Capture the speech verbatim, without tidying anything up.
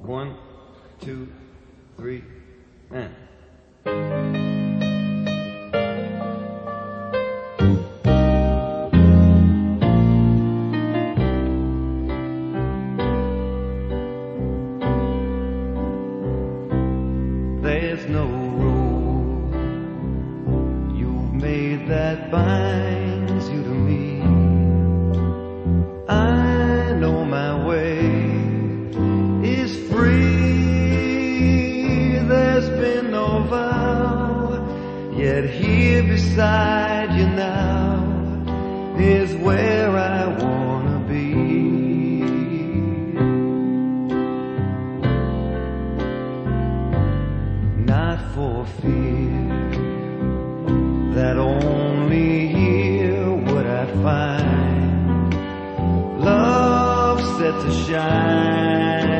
One, two, three, and... There's no road you've made that binds you to me. I know my way is free. There's been no vow, yet here beside you now is where I wanna be. Not for fear that only here would I find love set to shine